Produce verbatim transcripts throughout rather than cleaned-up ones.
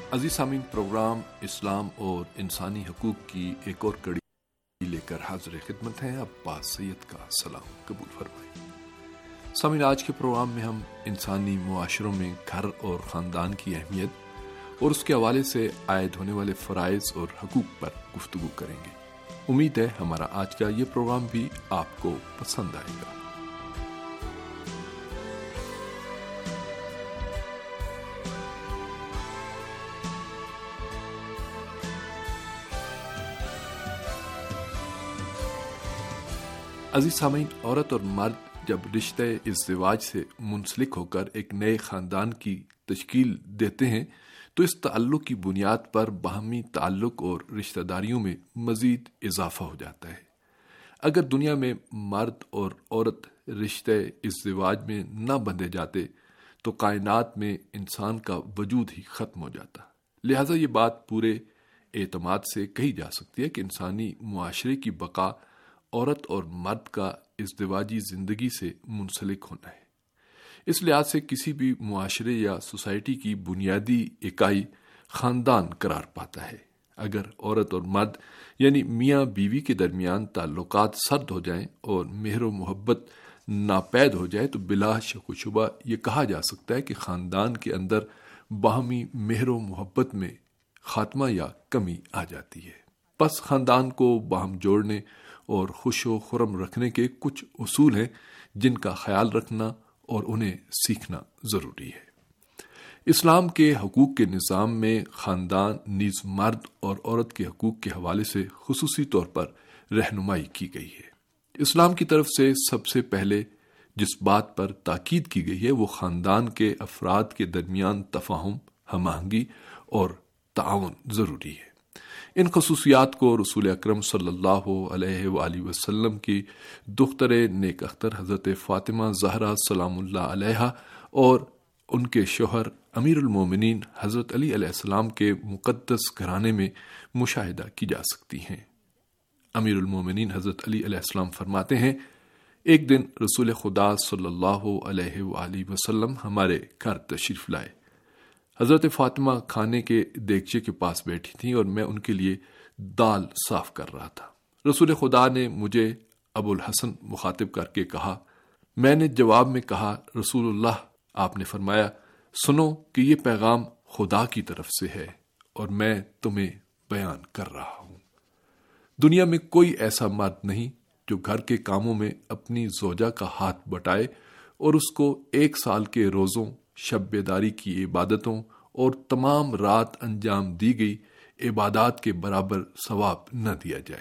عزیز سامعین، پروگرام اسلام اور انسانی حقوق کی ایک اور کڑی لے کر حاضر خدمت ہیں۔ عباس سید کا سلام قبول فرمائیں۔ سامعین، آج کے پروگرام میں ہم انسانی معاشروں میں گھر اور خاندان کی اہمیت اور اس کے حوالے سے عائد ہونے والے فرائض اور حقوق پر گفتگو کریں گے۔ امید ہے ہمارا آج کا یہ پروگرام بھی آپ کو پسند آئے گا۔ عزیز سامعین، عورت اور مرد جب رشتہ ازدواج سے منسلک ہو کر ایک نئے خاندان کی تشکیل دیتے ہیں تو اس تعلق کی بنیاد پر باہمی تعلق اور رشتہ داریوں میں مزید اضافہ ہو جاتا ہے۔ اگر دنیا میں مرد اور عورت رشتہ ازدواج میں نہ بندھے جاتے تو کائنات میں انسان کا وجود ہی ختم ہو جاتا۔ لہٰذا یہ بات پورے اعتماد سے کہی جا سکتی ہے کہ انسانی معاشرے کی بقا عورت اور مرد کا ازدواجی زندگی سے منسلک ہونا ہے۔ اس لحاظ سے کسی بھی معاشرے یا سوسائٹی کی بنیادی اکائی خاندان قرار پاتا ہے۔ اگر عورت اور مرد یعنی میاں بیوی کے درمیان تعلقات سرد ہو جائیں اور مہر و محبت ناپید ہو جائے تو بلا شک و شبہ یہ کہا جا سکتا ہے کہ خاندان کے اندر باہمی مہر و محبت میں خاتمہ یا کمی آ جاتی ہے۔ پس خاندان کو باہم جوڑنے اور خوش و خرم رکھنے کے کچھ اصول ہیں جن کا خیال رکھنا اور انہیں سیکھنا ضروری ہے۔ اسلام کے حقوق کے نظام میں خاندان نیز مرد اور عورت کے حقوق کے حوالے سے خصوصی طور پر رہنمائی کی گئی ہے۔ اسلام کی طرف سے سب سے پہلے جس بات پر تاکید کی گئی ہے وہ خاندان کے افراد کے درمیان تفاہم، ہم آہنگی اور تعاون ضروری ہے۔ ان خصوصیات کو رسول اکرم صلی اللہ علیہ وآلہ وسلم کی دختر نیک اختر حضرت فاطمہ زہرا سلام اللہ علیہا اور ان کے شوہر امیر المومنین حضرت علی علیہ السلام کے مقدس گھرانے میں مشاہدہ کی جا سکتی ہیں۔ امیر المومنین حضرت علی علیہ السلام فرماتے ہیں، ایک دن رسول خدا صلی اللہ علیہ وآلہ وسلم ہمارے گھر تشریف لائے۔ حضرت فاطمہ کھانے کے دیگچے کے پاس بیٹھی تھیں اور میں ان کے لیے دال صاف کر رہا تھا۔ رسول خدا نے مجھے ابو الحسن مخاطب کر کے کہا۔ میں نے جواب میں کہا، رسول اللہ، آپ نے فرمایا، سنو کہ یہ پیغام خدا کی طرف سے ہے اور میں تمہیں بیان کر رہا ہوں۔ دنیا میں کوئی ایسا مرد نہیں جو گھر کے کاموں میں اپنی زوجہ کا ہاتھ بٹائے اور اس کو ایک سال کے روزوں، شب بیداری کی عبادتوں اور تمام رات انجام دی گئی عبادات کے برابر ثواب نہ دیا جائے۔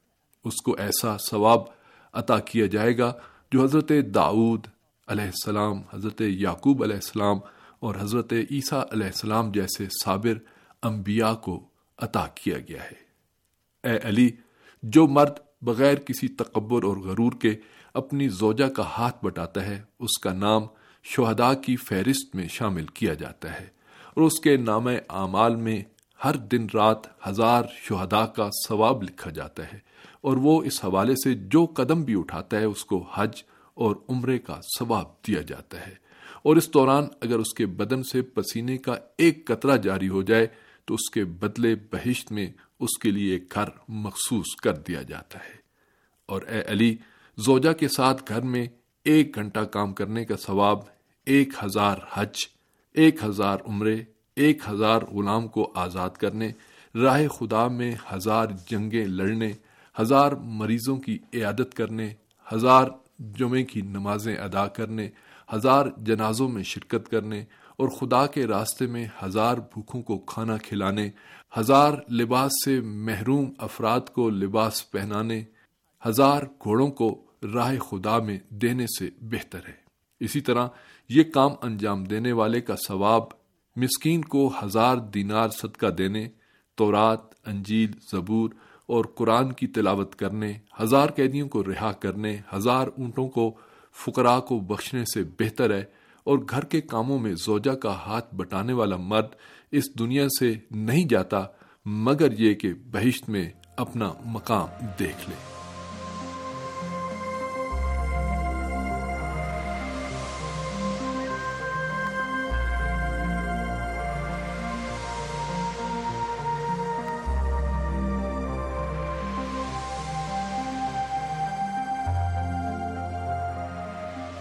اس کو ایسا ثواب عطا کیا جائے گا جو حضرت داؤد علیہ السلام، حضرت یعقوب علیہ السلام اور حضرت عیسیٰ علیہ السلام جیسے صابر انبیاء کو عطا کیا گیا ہے۔ اے علی، جو مرد بغیر کسی تکبر اور غرور کے اپنی زوجہ کا ہاتھ بٹاتا ہے اس کا نام شہداء کی فہرست میں شامل کیا جاتا ہے اور اس کے نامہ اعمال میں ہر دن رات ہزار شہداء کا ثواب لکھا جاتا ہے، اور وہ اس حوالے سے جو قدم بھی اٹھاتا ہے اس کو حج اور عمرے کا ثواب دیا جاتا ہے، اور اس دوران اگر اس کے بدن سے پسینے کا ایک قطرہ جاری ہو جائے تو اس کے بدلے بہشت میں اس کے لیے ایک گھر مخصوص کر دیا جاتا ہے۔ اور اے علی، زوجہ کے ساتھ گھر میں ایک گھنٹہ کام کرنے کا ثواب ایک ہزار حج، ایک ہزار عمرے، ایک ہزار غلام کو آزاد کرنے، راہ خدا میں ہزار جنگیں لڑنے، ہزار مریضوں کی عیادت کرنے، ہزار جمعے کی نمازیں ادا کرنے، ہزار جنازوں میں شرکت کرنے اور خدا کے راستے میں ہزار بھوکوں کو کھانا کھلانے، ہزار لباس سے محروم افراد کو لباس پہنانے، ہزار گھوڑوں کو راہ خدا میں دینے سے بہتر ہے۔ اسی طرح یہ کام انجام دینے والے کا ثواب مسکین کو ہزار دینار صدقہ دینے، تورات، انجیل، زبور اور قرآن کی تلاوت کرنے، ہزار قیدیوں کو رہا کرنے، ہزار اونٹوں کو فقراء کو بخشنے سے بہتر ہے۔ اور گھر کے کاموں میں زوجہ کا ہاتھ بٹانے والا مرد اس دنیا سے نہیں جاتا مگر یہ کہ بہشت میں اپنا مقام دیکھ لے۔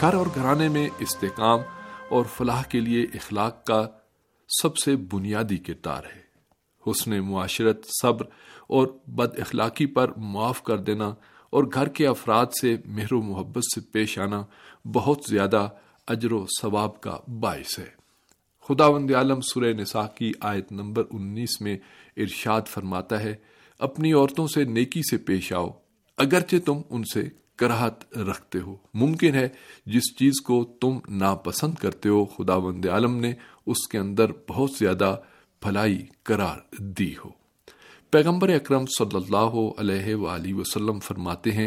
گھر اور گھرانے میں استحکام اور فلاح کے لیے اخلاق کا سب سے بنیادی کردار ہے۔ حسن معاشرت، صبر اور بد اخلاقی پر معاف کر دینا اور گھر کے افراد سے مہر و محبت سے پیش آنا بہت زیادہ اجر و ثواب کا باعث ہے۔ خداوند عالم سورہ نساء کی آیت نمبر انیس میں ارشاد فرماتا ہے، اپنی عورتوں سے نیکی سے پیش آؤ اگرچہ تم ان سے کراہت رکھتے ہو۔ ممکن ہے جس چیز کو تم ناپسند کرتے ہو خداوند عالم نے اس کے اندر بہت زیادہ بھلائی قرار دی ہو۔ پیغمبر اکرم صلی اللہ علیہ وآلہ وسلم فرماتے ہیں،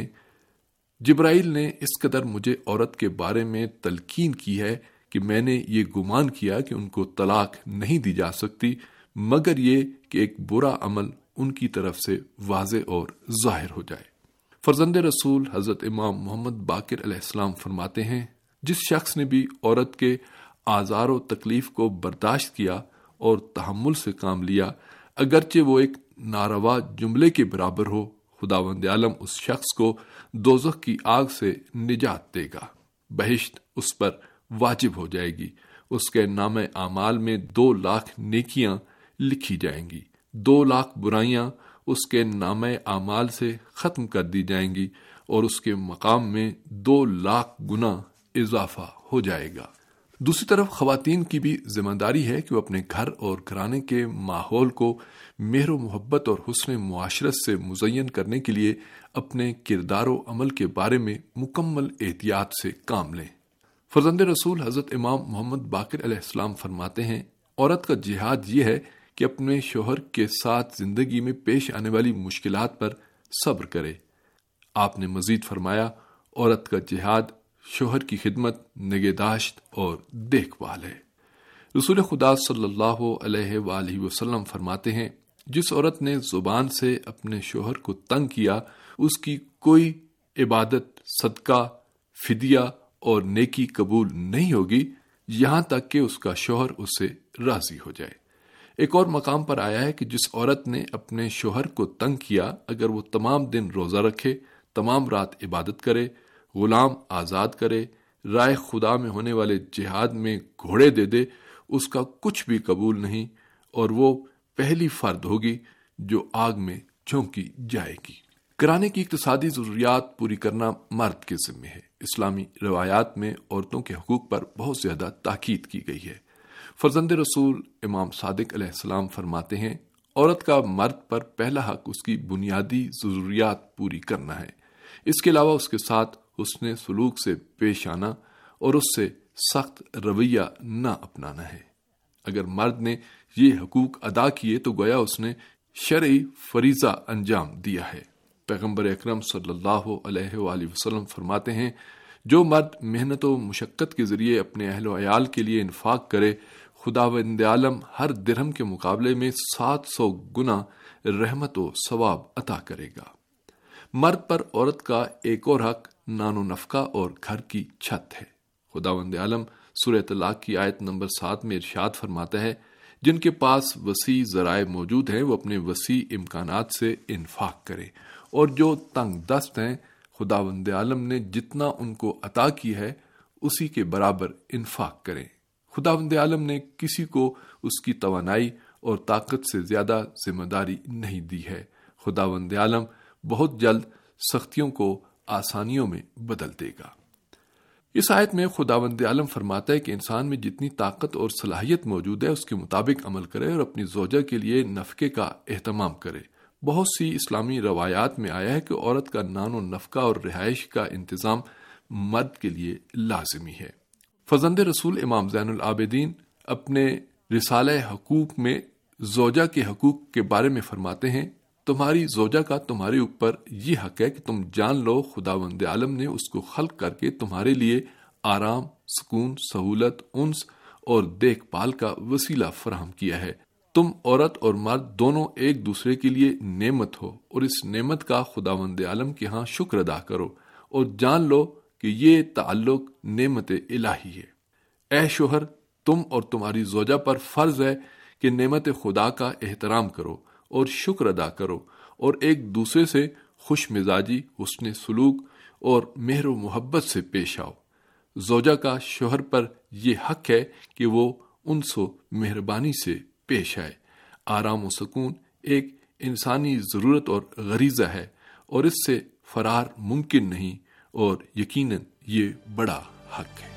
جبرائیل نے اس قدر مجھے عورت کے بارے میں تلقین کی ہے کہ میں نے یہ گمان کیا کہ ان کو طلاق نہیں دی جا سکتی مگر یہ کہ ایک برا عمل ان کی طرف سے واضح اور ظاہر ہو جائے۔ فرزند رسول حضرت امام محمد باقر علیہ السلام فرماتے ہیں، جس شخص نے بھی عورت کے آزار و تکلیف کو برداشت کیا اور تحمل سے کام لیا اگرچہ وہ ایک ناروا جملے کے برابر ہو، خداوند عالم اس شخص کو دوزخ کی آگ سے نجات دے گا، بہشت اس پر واجب ہو جائے گی، اس کے نام اعمال میں دو لاکھ نیکیاں لکھی جائیں گی، دو لاکھ برائیاں اس کے نام اعمال سے ختم کر دی جائیں گی اور اس کے مقام میں دو لاکھ گنا اضافہ ہو جائے گا۔ دوسری طرف خواتین کی بھی ذمہ داری ہے کہ وہ اپنے گھر اور گھرانے کے ماحول کو مہر و محبت اور حسن معاشرت سے مزین کرنے کے لیے اپنے کردار و عمل کے بارے میں مکمل احتیاط سے کام لیں۔ فرزند رسول حضرت امام محمد باقر علیہ السلام فرماتے ہیں، عورت کا جہاد یہ ہے کہ اپنے شوہر کے ساتھ زندگی میں پیش آنے والی مشکلات پر صبر کرے۔ آپ نے مزید فرمایا، عورت کا جہاد شوہر کی خدمت، نگہداشت اور دیکھ بھال ہے۔ رسول خدا صلی اللہ علیہ وآلہ وسلم فرماتے ہیں، جس عورت نے زبان سے اپنے شوہر کو تنگ کیا اس کی کوئی عبادت، صدقہ، فدیہ اور نیکی قبول نہیں ہوگی یہاں تک کہ اس کا شوہر اس سے راضی ہو جائے۔ ایک اور مقام پر آیا ہے کہ جس عورت نے اپنے شوہر کو تنگ کیا اگر وہ تمام دن روزہ رکھے، تمام رات عبادت کرے، غلام آزاد کرے، رائے خدا میں ہونے والے جہاد میں گھوڑے دے دے، اس کا کچھ بھی قبول نہیں اور وہ پہلی فرد ہوگی جو آگ میں جھونکی جائے گی۔ گھرانے کی اقتصادی ضروریات پوری کرنا مرد کے ذمہ ہے۔ اسلامی روایات میں عورتوں کے حقوق پر بہت زیادہ تاکید کی گئی ہے۔ فرزند رسول امام صادق علیہ السلام فرماتے ہیں، عورت کا مرد پر پہلا حق اس کی بنیادی ضروریات پوری کرنا ہے، اس کے علاوہ اس کے ساتھ حسن سلوک سے پیش آنا اور اس سے سخت رویہ نہ اپنانا ہے۔ اگر مرد نے یہ حقوق ادا کیے تو گویا اس نے شرعی فریضہ انجام دیا ہے۔ پیغمبر اکرم صلی اللہ علیہ وآلہ وسلم فرماتے ہیں، جو مرد محنت و مشقت کے ذریعے اپنے اہل و عیال کے لیے انفاق کرے، خداوند عالم ہر درہم کے مقابلے میں سات سو گنا رحمت و ثواب عطا کرے گا۔ مرد پر عورت کا ایک اور حق نان و نفقہ اور گھر کی چھت ہے۔ خداوند عالم سورہ طلاق کی آیت نمبر سات میں ارشاد فرماتا ہے، جن کے پاس وسیع ذرائع موجود ہیں وہ اپنے وسیع امکانات سے انفاق کریں، اور جو تنگ دست ہیں خداوند عالم نے جتنا ان کو عطا کی ہے اسی کے برابر انفاق کریں۔ خداوند عالم نے کسی کو اس کی توانائی اور طاقت سے زیادہ ذمہ داری نہیں دی ہے۔ خداوند عالم بہت جلد سختیوں کو آسانیوں میں بدل دے گا۔ اس آیت میں خداوند عالم فرماتا ہے کہ انسان میں جتنی طاقت اور صلاحیت موجود ہے اس کے مطابق عمل کرے اور اپنی زوجہ کے لیے نفقے کا اہتمام کرے۔ بہت سی اسلامی روایات میں آیا ہے کہ عورت کا نان و نفقہ اور رہائش کا انتظام مرد کے لیے لازمی ہے۔ فرزند رسول امام زین العابدین اپنے رسالہ حقوق میں زوجہ کے حقوق کے بارے میں فرماتے ہیں، تمہاری زوجہ کا تمہارے اوپر یہ حق ہے کہ تم جان لو خداوند عالم نے اس کو خلق کر کے تمہارے لیے آرام، سکون، سہولت، انس اور دیکھ بھال کا وسیلہ فراہم کیا ہے۔ تم عورت اور مرد دونوں ایک دوسرے کے لیے نعمت ہو اور اس نعمت کا خداوند عالم کے ہاں شکر ادا کرو اور جان لو کہ یہ تعلق نعمت الہی ہے۔ اے شوہر، تم اور تمہاری زوجہ پر فرض ہے کہ نعمت خدا کا احترام کرو اور شکر ادا کرو اور ایک دوسرے سے خوش مزاجی، حسن سلوک اور مہر و محبت سے پیش آؤ۔ زوجہ کا شوہر پر یہ حق ہے کہ وہ انس و مہربانی سے پیش آئے۔ آرام و سکون ایک انسانی ضرورت اور غریزہ ہے، اور اس سے فرار ممکن نہیں، اور یقیناً یہ بڑا حق ہے۔